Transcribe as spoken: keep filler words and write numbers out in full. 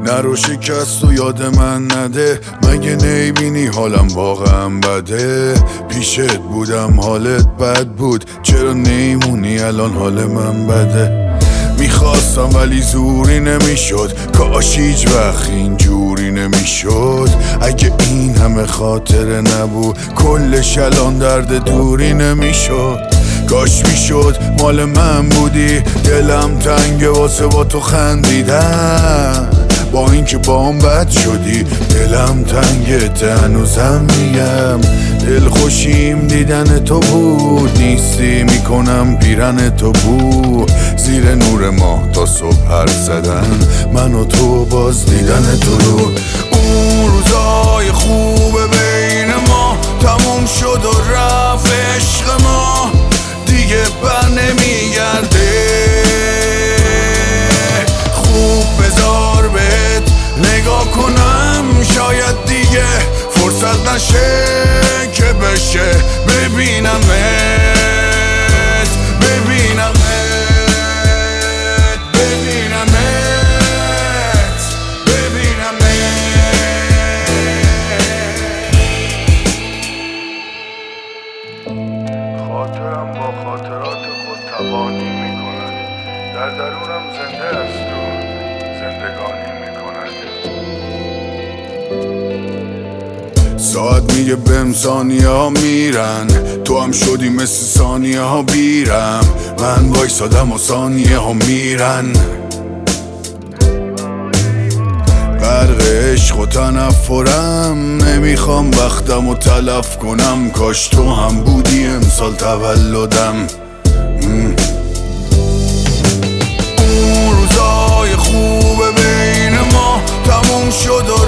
نرو شکست و یاد من نده، مگه نیبینی حالم واقعا بده؟ پیشت بودم حالت بد بود، چرا نیمونی الان حال من بده؟ میخواستم ولی زوری نمیشد، کاش هیچ وقت اینجوری نمیشد. اگه این همه خاطره نبود کلش الان درد دوری نمیشد. کاش میشد مال من بودی، دلم تنگه واسه با تو خندیدن. با اینکه با هم بد شدی دلم تنگه، هنوزم میگم دل خوشیم دیدن تو بود. نیستی میکنم پیرن تو بود، زیر نور ماه تا صبح حرف زدن من و تو باز دیدن تو رو. اون روزای خوب بین ما تموم شد و رفت عشق ما، دیگه بر نمیگرده. خوب بذار بهت نگاه کنم، شاید دیگه فرصت نشه که بشه ببینمت، ببینمت، ببینمت، ببینمت. خاطرم با خاطرات خود تبانی میکند، در درونم زنده است و زندگانی میکند. ساعت میگه بهم ثانیه ها میرن، تو هم شدی مثل ثانیه ها بیرم. من وایسادم و ثانیه ها میرن، غرق عشق و تنفرم. نمیخوام وقتم و تلف کنم، کاش تو هم بودی امسال تولدم. اون روزای خوب بین ما تموم شد و